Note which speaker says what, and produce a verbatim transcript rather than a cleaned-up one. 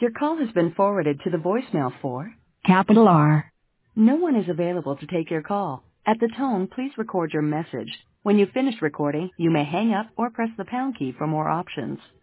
Speaker 1: Your call has been forwarded to the voicemail for
Speaker 2: Capital R.
Speaker 1: No one is available to take your call. At the tone, please record your message. When you finish recording, you may hang up or press the pound key for more options.